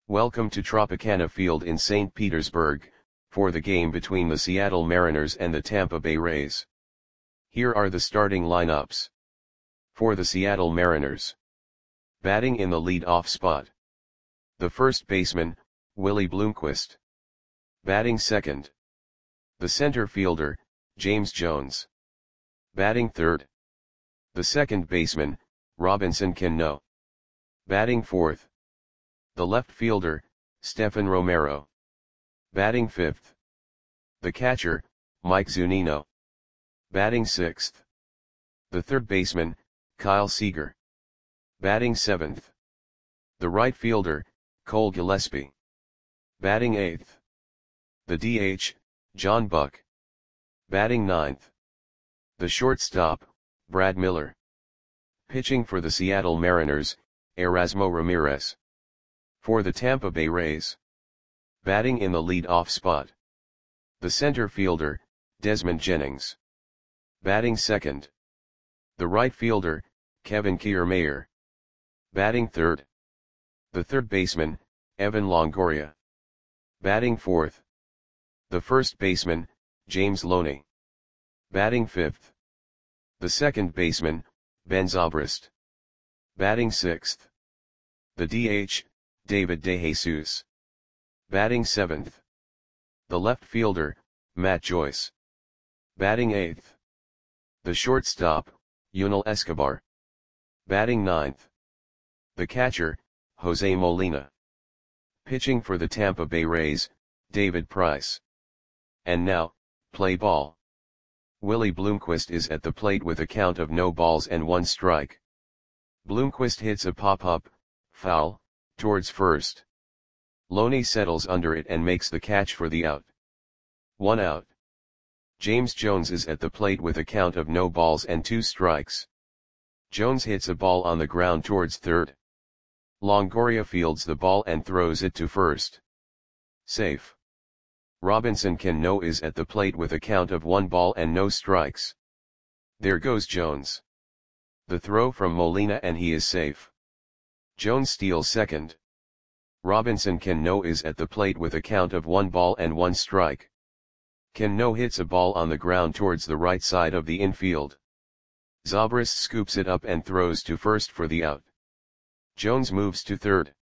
Welcome to Tropicana Field in St. Petersburg, for the game between the Seattle Mariners and the Tampa Bay Rays. Here are the starting lineups. For the Seattle Mariners. Batting in the lead-off spot. The first baseman, Willie Bloomquist. Batting second. The center fielder, James Jones. Batting third. The second baseman, Robinson Cano. Batting fourth. The left fielder, Stephen Romero. Batting fifth. The catcher, Mike Zunino. Batting sixth. The third baseman, Kyle Seager. Batting seventh. The right fielder, Cole Gillespie. Batting eighth. The DH, John Buck. Batting ninth. The shortstop, Brad Miller. Pitching for the Seattle Mariners, Erasmo Ramirez. For the Tampa Bay Rays. Batting in the lead-off spot. The center fielder, Desmond Jennings. Batting second. The right fielder, Kevin Kiermaier. Batting third. The third baseman, Evan Longoria. Batting fourth. The first baseman, James Loney. Batting fifth. The second baseman, Ben Zobrist. Batting sixth. The DH, David DeJesus. Batting seventh. The left fielder, Matt Joyce. Batting eighth. The shortstop, Yunel Escobar. Batting ninth. The catcher, Jose Molina. Pitching for the Tampa Bay Rays, David Price. And now, play ball. Willie Bloomquist is at the plate with a count of no balls and one strike. Bloomquist hits a pop-up, foul, towards first. Loney settles under it and makes the catch for the out. 1 out. James Jones is at the plate with a count of no balls and 2 strikes. Jones hits a ball on the ground towards third. Longoria fields the ball and throws it to first. Safe. Robinson Cano is at the plate with a count of 1 ball and no strikes. There goes Jones. The throw from Molina and he is safe. Jones steals second. Robinson Cano is at the plate with a count of 1 ball and 1 strike. Cano hits a ball on the ground towards the right side of the infield. Zobrist scoops it up and throws to first for the out. Jones moves to third.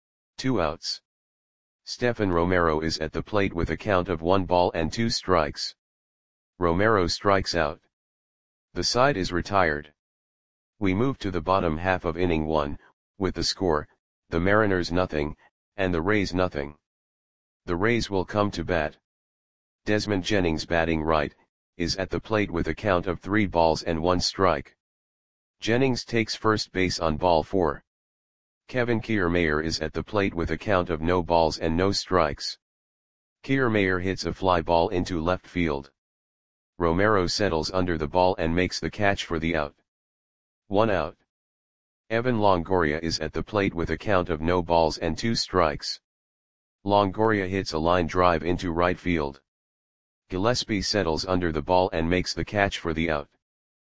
2 outs. Stephen Romero is at the plate with a count of 1 ball and 2 strikes. Romero strikes out. The side is retired. We move to the bottom half of inning 1, with the score, the Mariners nothing, and the Rays nothing. The Rays will come to bat. Desmond Jennings batting right, is at the plate with a count of 3 balls and 1 strike. Jennings takes first base on ball 4. Kevin Kiermaier is at the plate with a count of no balls and no strikes. Kiermaier hits a fly ball into left field. Romero settles under the ball and makes the catch for the out. 1 out. Evan Longoria is at the plate with a count of no balls and 2 strikes. Longoria hits a line drive into right field. Gillespie settles under the ball and makes the catch for the out.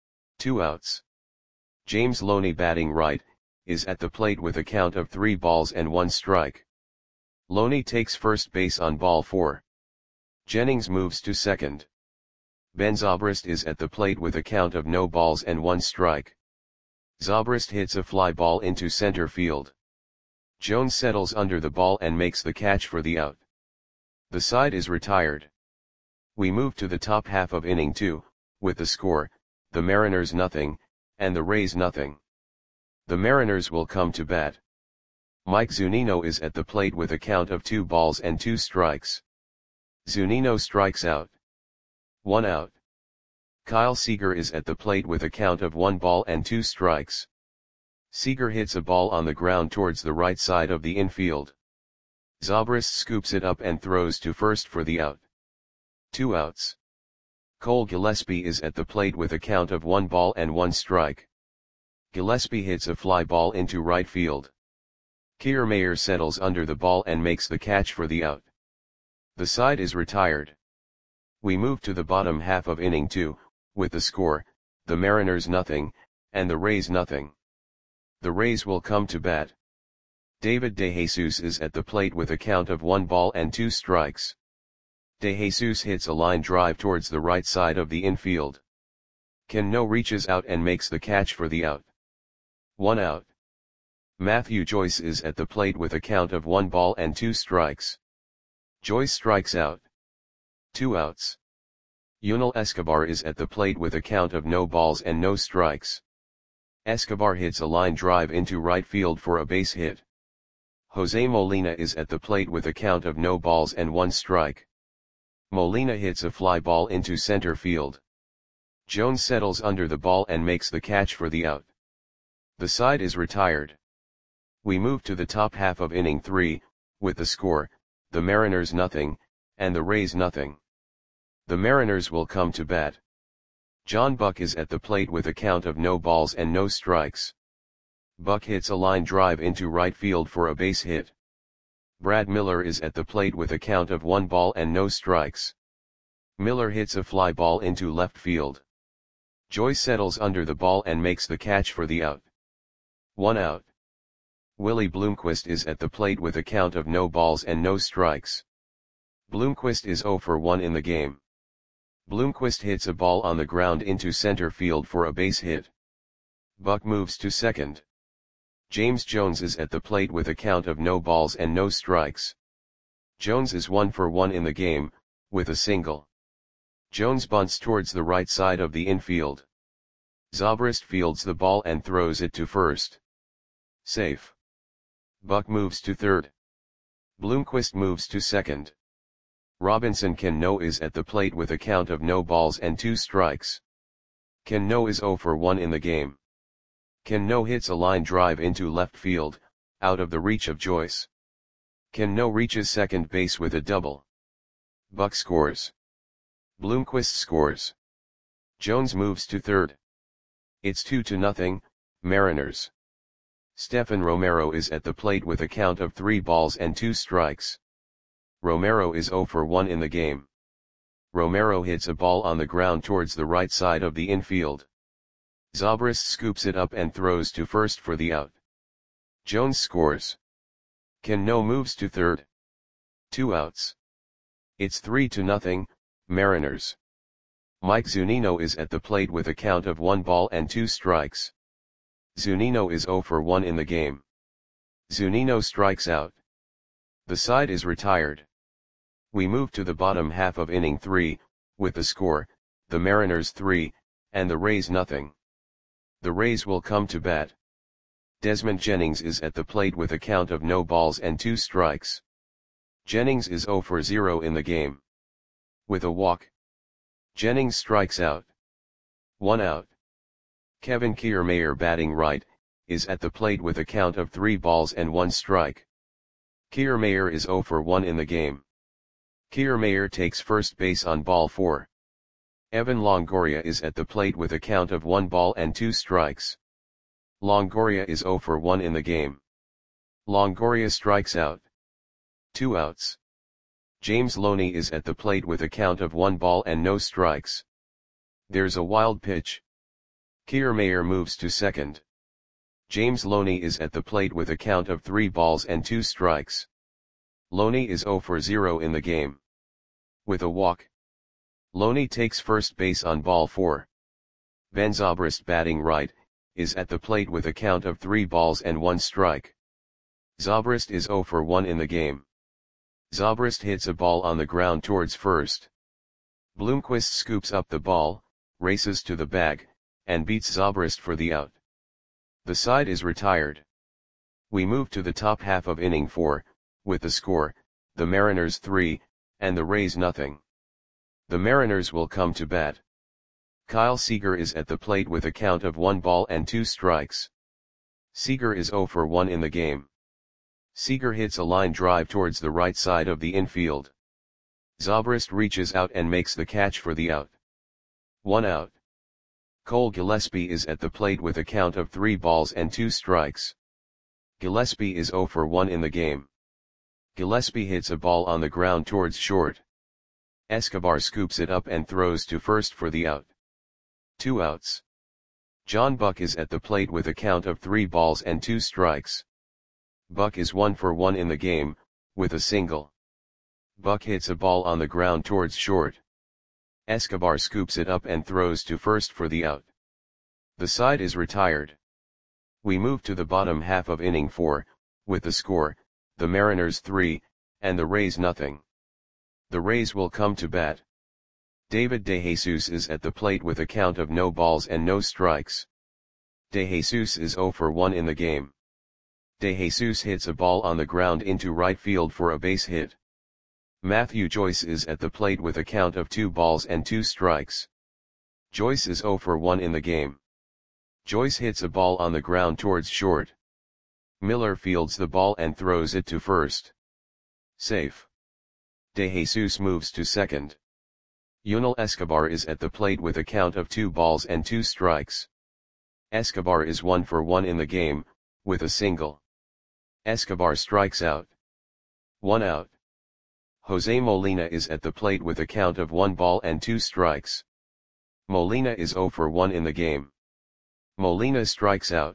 2 outs. James Loney batting right, is at the plate with a count of 3 balls and 1 strike. Loney takes first base on ball 4. Jennings moves to second. Ben Zobrist is at the plate with a count of no balls and 1 strike. Zobrist hits a fly ball into center field. Jones settles under the ball and makes the catch for the out. The side is retired. We move to the top half of inning 2, with the score, the Mariners nothing, and the Rays nothing. The Mariners will come to bat. Mike Zunino is at the plate with a count of 2 balls and 2 strikes. Zunino strikes out. 1 out. Kyle Seager is at the plate with a count of 1 ball and 2 strikes. Seager hits a ball on the ground towards the right side of the infield. Zobrist scoops it up and throws to first for the out. 2 outs. Cole Gillespie is at the plate with a count of 1 ball and 1 strike. Gillespie hits a fly ball into right field. Kiermaier settles under the ball and makes the catch for the out. The side is retired. We move to the bottom half of inning 2, with the score, the Mariners nothing, and the Rays nothing. The Rays will come to bat. David De Jesus is at the plate with a count of 1 ball and 2 strikes. De Jesus hits a line drive towards the right side of the infield. Cano reaches out and makes the catch for the out. 1 out. Matthew Joyce is at the plate with a count of 1 ball and 2 strikes. Joyce strikes out. 2 outs. Yunel Escobar is at the plate with a count of no balls and no strikes. Escobar hits a line drive into right field for a base hit. Jose Molina is at the plate with a count of no balls and 1 strike. Molina hits a fly ball into center field. Jones settles under the ball and makes the catch for the out. The side is retired. We move to the top half of inning 3, with the score, the Mariners nothing, and the Rays nothing. The Mariners will come to bat. John Buck is at the plate with a count of no balls and no strikes. Buck hits a line drive into right field for a base hit. Brad Miller is at the plate with a count of 1 ball and no strikes. Miller hits a fly ball into left field. Joyce settles under the ball and makes the catch for the out. 1 out. Willie Bloomquist is at the plate with a count of no balls and no strikes. Bloomquist is 0 for 1 in the game. Bloomquist hits a ball on the ground into center field for a base hit. Buck moves to second. James Jones is at the plate with a count of no balls and no strikes. Jones is 1 for 1 in the game, with a single. Jones bunts towards the right side of the infield. Zobrist fields the ball and throws it to first. Safe. Buck moves to third. Bloomquist moves to second. Robinson Cano is at the plate with a count of no balls and 2 strikes. Cano is 0 for 1 in the game. Cano hits a line drive into left field, out of the reach of Joyce. Cano reaches second base with a double. Buck scores. Bloomquist scores. Jones moves to third. It's 2-0, Mariners. Stephen Romero is at the plate with a count of 3 balls and 2 strikes. Romero is 0 for 1 in the game. Romero hits a ball on the ground towards the right side of the infield. Zobrist scoops it up and throws to first for the out. Jones scores. Cano moves to third. 2 outs. It's 3-0, Mariners. Mike Zunino is at the plate with a count of 1 ball and 2 strikes. Zunino is 0 for 1 in the game. Zunino strikes out. The side is retired. We move to the bottom half of inning 3, with the score, the Mariners 3, and the Rays nothing. The Rays will come to bat. Desmond Jennings is at the plate with a count of no balls and 2 strikes. Jennings is 0 for 0 in the game. With a walk. Jennings strikes out. 1 out. Kevin Kiermaier, batting right, is at the plate with a count of 3 balls and 1 strike. Kiermaier is 0 for 1 in the game. Kiermaier takes first base on ball 4. Evan Longoria is at the plate with a count of 1 ball and 2 strikes. Longoria is 0 for 1 in the game. Longoria strikes out. 2 outs. James Loney is at the plate with a count of 1 ball and no strikes. There's a wild pitch. Kiermaier moves to second. James Loney is at the plate with a count of 3 balls and 2 strikes. Loney is 0 for 0 in the game. With a walk. Loney takes first base on ball 4. Ben Zobrist, batting right, is at the plate with a count of 3 balls and 1 strike. Zobrist is 0 for 1 in the game. Zobrist hits a ball on the ground towards first. Bloomquist scoops up the ball, races to the bag, and beats Zobrist for the out. The side is retired. We move to the top half of inning 4, with the score, the Mariners 3, and the Rays nothing. The Mariners will come to bat. Kyle Seager is at the plate with a count of 1 ball and 2 strikes. Seager is 0 for 1 in the game. Seager hits a line drive towards the right side of the infield. Zobrist reaches out and makes the catch for the out. 1 out. Cole Gillespie is at the plate with a count of 3 balls and 2 strikes. Gillespie is 0 for 1 in the game. Gillespie hits a ball on the ground towards short. Escobar scoops it up and throws to first for the out. 2 outs. John Buck is at the plate with a count of 3 balls and 2 strikes. Buck is 1 for 1 in the game, with a single. Buck hits a ball on the ground towards short. Escobar scoops it up and throws to first for the out. The side is retired. We move to the bottom half of inning 4, with the score, the Mariners 3, and the Rays nothing. The Rays will come to bat. David DeJesus is at the plate with a count of no balls and no strikes. DeJesus is 0 for 1 in the game. DeJesus hits a ball on the ground into right field for a base hit. Matthew Joyce is at the plate with a count of 2 balls and 2 strikes. Joyce is 0 for 1 in the game. Joyce hits a ball on the ground towards short. Miller fields the ball and throws it to first. Safe. DeJesus moves to second. Yunel Escobar is at the plate with a count of 2 balls and 2 strikes. Escobar is 1 for 1 in the game, with a single. Escobar strikes out. 1 out. Jose Molina is at the plate with a count of 1 ball and 2 strikes. Molina is 0 for 1 in the game. Molina strikes out.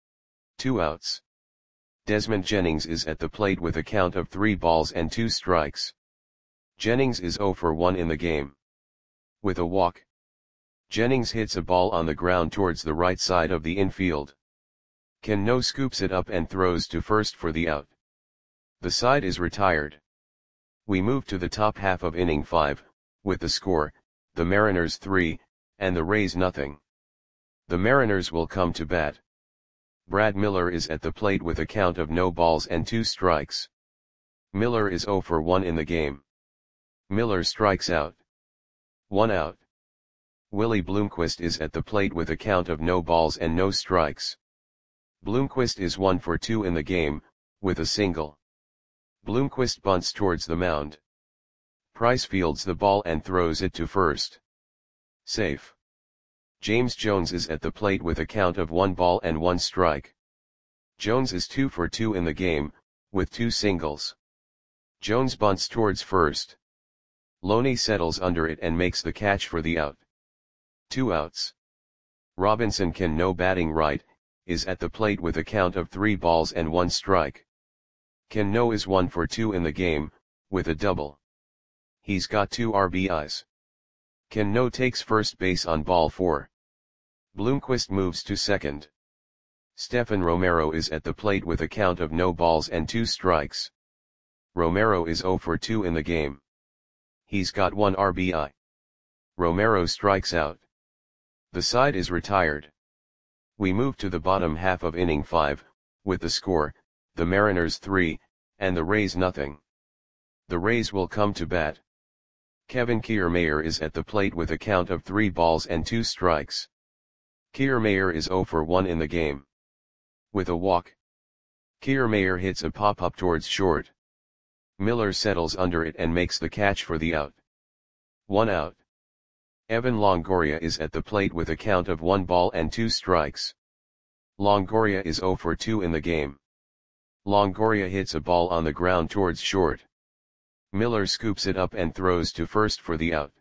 2 outs. Desmond Jennings is at the plate with a count of 3 balls and 2 strikes. Jennings is 0 for 1 in the game. With a walk. Jennings hits a ball on the ground towards the right side of the infield. Cano scoops it up and throws to first for the out. The side is retired. We move to the top half of inning 5, with the score, the Mariners 3, and the Rays nothing. The Mariners will come to bat. Brad Miller is at the plate with a count of no balls and 2 strikes. Miller is 0 for 1 in the game. Miller strikes out. 1 out. Willie Bloomquist is at the plate with a count of no balls and no strikes. Bloomquist is 1 for 2 in the game, with a single. Bloomquist bunts towards the mound. Price fields the ball and throws it to first. Safe. James Jones is at the plate with a count of 1 ball and 1 strike. Jones is 2 for 2 in the game, with 2 singles. Jones bunts towards first. Loney settles under it and makes the catch for the out. 2 outs. Robinson Cano, batting right, is at the plate with a count of 3 balls and 1 strike. Cano is 1 for 2 in the game, with a double. He's got 2 RBIs. Cano takes first base on ball 4. Bloomquist moves to second. Stephen Romero is at the plate with a count of no balls and 2 strikes. Romero is 0 for 2 in the game. He's got 1 RBI. Romero strikes out. The side is retired. We move to the bottom half of inning 5, with the score, the Mariners 3, and the Rays nothing. The Rays will come to bat. Kevin Kiermaier is at the plate with a count of 3 balls and 2 strikes. Kiermaier is 0 for 1 in the game. With a walk. Kiermaier hits a pop-up towards short. Miller settles under it and makes the catch for the out. 1 out. Evan Longoria is at the plate with a count of 1 ball and 2 strikes. Longoria is 0 for 2 in the game. Longoria hits a ball on the ground towards short. Miller scoops it up and throws to first for the out.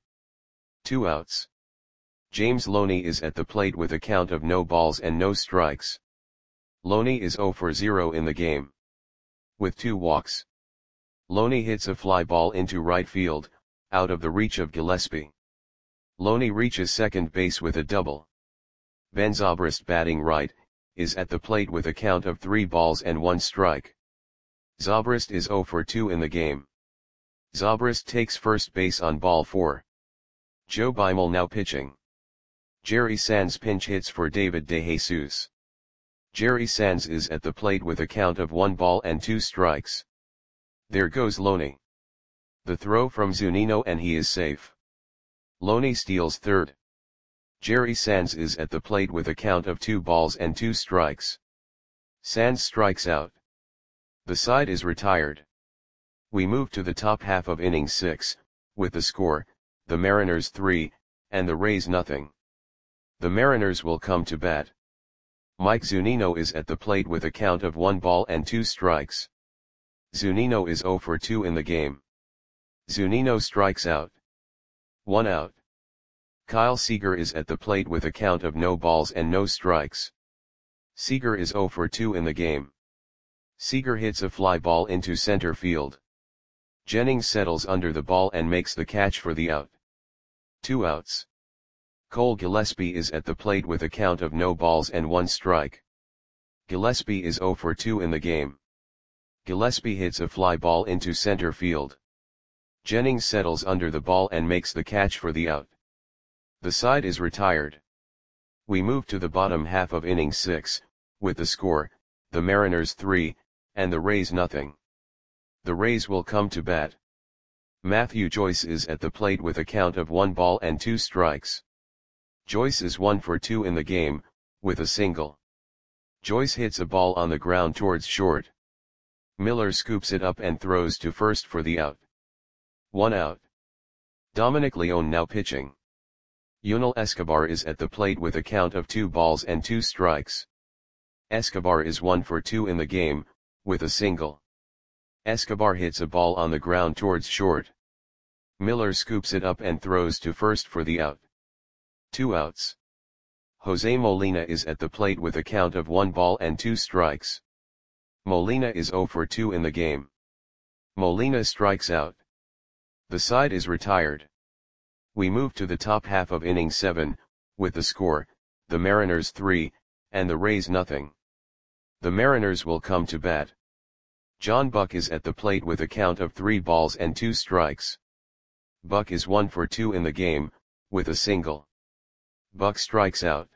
2 outs. James Loney is at the plate with a count of no balls and no strikes. Loney is 0 for 0 in the game. With 2 walks. Loney hits a fly ball into right field, out of the reach of Gillespie. Loney reaches second base with a double. Ben Zobrist, batting right, is at the plate with a count of 3 balls and 1 strike. Zobrist is 0 for 2 in the game. Zobrist takes first base on ball 4. Joe Beimel now pitching. Jerry Sands pinch hits for David DeJesus. Jerry Sands is at the plate with a count of 1 ball and 2 strikes. There goes Loney. The throw from Zunino and he is safe. Loney steals third. Jerry Sands is at the plate with a count of 2 balls and 2 strikes. Sands strikes out. The side is retired. We move to the top half of inning 6, with the score, the Mariners 3, and the Rays nothing. The Mariners will come to bat. Mike Zunino is at the plate with a count of 1 ball and 2 strikes. Zunino is 0 for 2 in the game. Zunino strikes out. 1 out. Kyle Seager is at the plate with a count of no balls and no strikes. Seager is 0 for 2 in the game. Seager hits a fly ball into center field. Jennings settles under the ball and makes the catch for the out. 2 outs. Cole Gillespie is at the plate with a count of no balls and 1 strike. Gillespie is 0 for 2 in the game. Gillespie hits a fly ball into center field. Jennings settles under the ball and makes the catch for the out. The side is retired. We move to the bottom half of inning 6, with the score, the Mariners 3, and the Rays nothing. The Rays will come to bat. Matthew Joyce is at the plate with a count of 1 ball and 2 strikes. Joyce is 1 for 2 in the game, with a single. Joyce hits a ball on the ground towards short. Miller scoops it up and throws to first for the out. 1 out. Dominic Leone now pitching. Yunel Escobar is at the plate with a count of 2 balls and 2 strikes. Escobar is 1 for 2 in the game, with a single. Escobar hits a ball on the ground towards short. Miller scoops it up and throws to first for the out. 2 outs. Jose Molina is at the plate with a count of 1 ball and 2 strikes. Molina is 0 for 2 in the game. Molina strikes out. The side is retired. We move to the top half of inning 7, with the score, the Mariners 3, and the Rays nothing. The Mariners will come to bat. John Buck is at the plate with a count of 3 balls and 2 strikes. Buck is 1 for 2 in the game, with a single. Buck strikes out.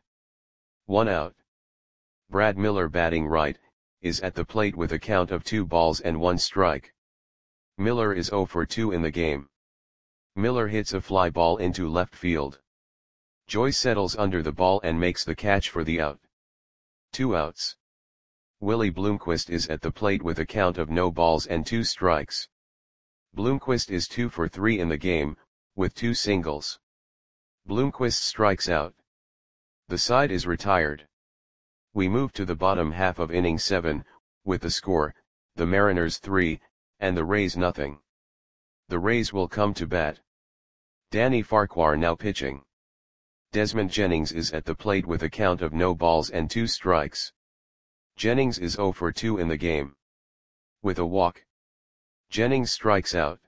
1 out. Brad Miller batting right, is at the plate with a count of 2 balls and 1 strike. Miller is 0 for 2 in the game. Miller hits a fly ball into left field. Joyce settles under the ball and makes the catch for the out. 2 outs. Willie Bloomquist is at the plate with a count of no balls and 2 strikes. Bloomquist is 2 for 3 in the game, with 2 singles. Bloomquist strikes out. The side is retired. We move to the bottom half of inning 7, with the score, the Mariners 3, and the Rays nothing. The Rays will come to bat. Danny Farquhar now pitching. Desmond Jennings is at the plate with a count of no balls and 2 strikes. Jennings is 0 for 2 in the game. With a walk. Jennings strikes out.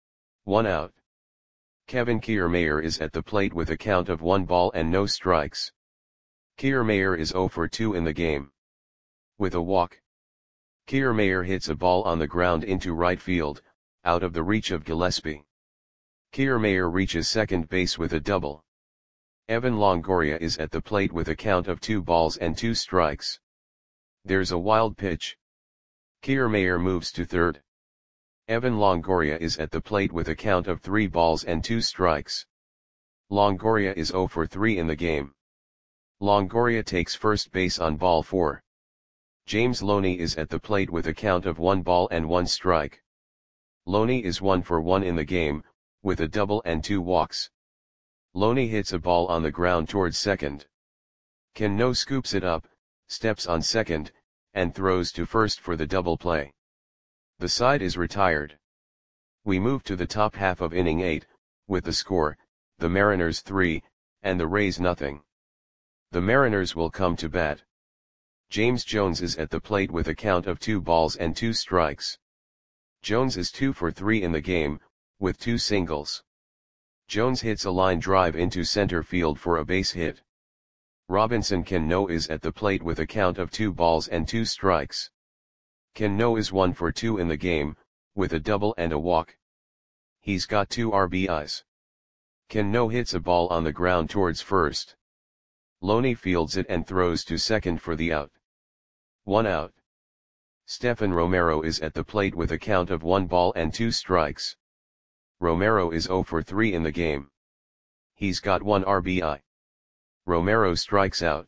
1 out. Kevin Kiermaier is at the plate with a count of 1 ball and no strikes. Kiermaier is 0 for 2 in the game. With a walk. Kiermaier hits a ball on the ground into right field, out of the reach of Gillespie. Kiermaier reaches second base with a double. Evan Longoria is at the plate with a count of 2 balls and 2 strikes. There's a wild pitch. Kiermaier moves to third. Evan Longoria is at the plate with a count of 3 balls and 2 strikes. Longoria is 0 for 3 in the game. Longoria takes first base on ball 4. James Loney is at the plate with a count of 1 ball and 1 strike. Loney is 1 for 1 in the game, with a double and 2 walks. Loney hits a ball on the ground towards second. Cano scoops it up, steps on second, and throws to first for the double play. The side is retired. We move to the top half of inning 8, with the score, the Mariners 3, and the Rays nothing. The Mariners will come to bat. James Jones is at the plate with a count of 2 balls and 2 strikes. Jones is 2 for 3 in the game, with 2 singles. Jones hits a line drive into center field for a base hit. Robinson Cano is at the plate with a count of 2 balls and 2 strikes. Cano is 1 for 2 in the game, with a double and a walk. He's got 2 RBIs. Cano hits a ball on the ground towards first. Loney fields it and throws to second for the out. 1 out. Stephen Romero is at the plate with a count of 1 ball and 2 strikes. Romero is 0 for 3 in the game. He's got 1 RBI. Romero strikes out.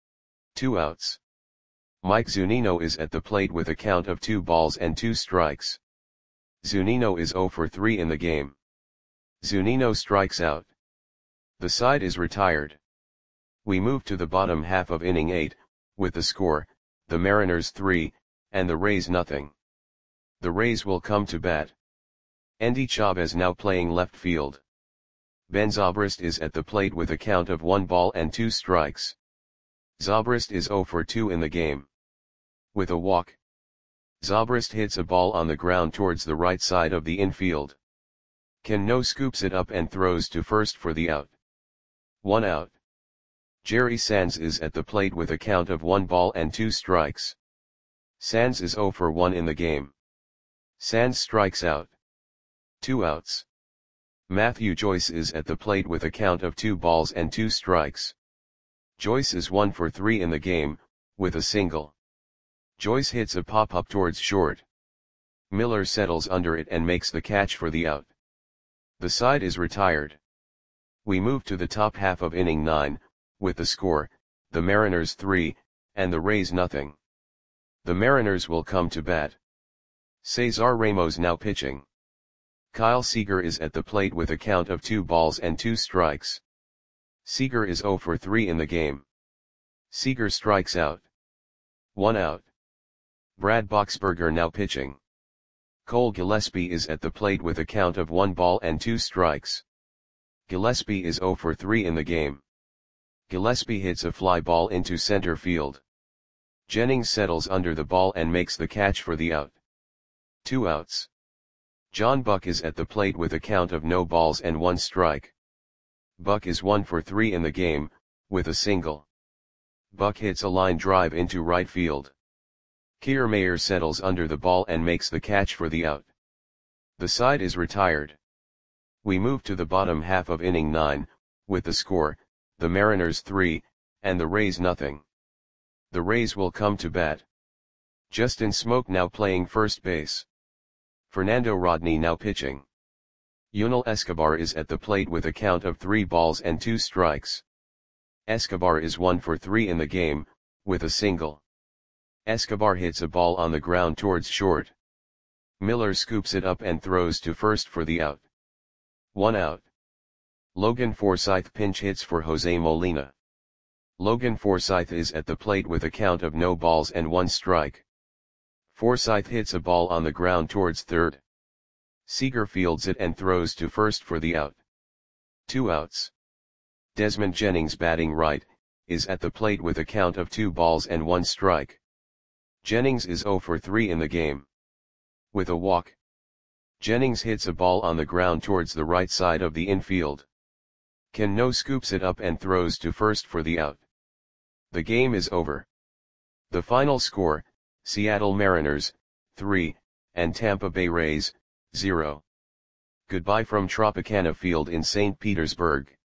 2 outs. Mike Zunino is at the plate with a count of 2 balls and 2 strikes. Zunino is 0 for 3 in the game. Zunino strikes out. The side is retired. We move to the bottom half of inning 8, with the score, the Mariners 3, and the Rays nothing. The Rays will come to bat. Endy Chavez now playing left field. Ben Zobrist is at the plate with a count of 1 ball and 2 strikes. Zobrist is 0 for 2 in the game. With a walk. Zobrist hits a ball on the ground towards the right side of the infield. Cano scoops it up and throws to first for the out. 1 out. Jerry Sands is at the plate with a count of 1 ball and 2 strikes. Sands is 0 for 1 in the game. Sands strikes out. 2 outs. Matthew Joyce is at the plate with a count of 2 balls and 2 strikes. Joyce is 1 for 3 in the game, with a single. Joyce hits a pop-up towards short. Miller settles under it and makes the catch for the out. The side is retired. We move to the top half of inning 9, with the score, the Mariners 3, and the Rays nothing. The Mariners will come to bat. Cesar Ramos now pitching. Kyle Seager is at the plate with a count of 2 balls and 2 strikes. Seager is 0 for 3 in the game. Seager strikes out. 1 out. Brad Boxberger now pitching. Cole Gillespie is at the plate with a count of 1 ball and 2 strikes. Gillespie is 0 for 3 in the game. Gillespie hits a fly ball into center field. Jennings settles under the ball and makes the catch for the out. 2 outs. John Buck is at the plate with a count of no balls and 1 strike. Buck is 1 for 3 in the game, with a single. Buck hits a line drive into right field. Kiermaier settles under the ball and makes the catch for the out. The side is retired. We move to the bottom half of inning 9, with the score, the Mariners 3, and the Rays nothing. The Rays will come to bat. Justin Smoke now playing first base. Fernando Rodney now pitching. Yunel Escobar is at the plate with a count of 3 balls and 2 strikes. Escobar is 1 for 3 in the game, with a single. Escobar hits a ball on the ground towards short. Miller scoops it up and throws to first for the out. 1 out. Logan Forsythe pinch hits for Jose Molina. Logan Forsythe is at the plate with a count of no balls and 1 strike. Forsythe hits a ball on the ground towards third. Seager fields it and throws to first for the out. 2 outs. Desmond Jennings batting right, is at the plate with a count of 2 balls and 1 strike. Jennings is 0 for 3 in the game. With a walk. Jennings hits a ball on the ground towards the right side of the infield. Cano scoops it up and throws to first for the out. The game is over. The final score, Seattle Mariners, 3, and Tampa Bay Rays, 0. Goodbye from Tropicana Field in St. Petersburg.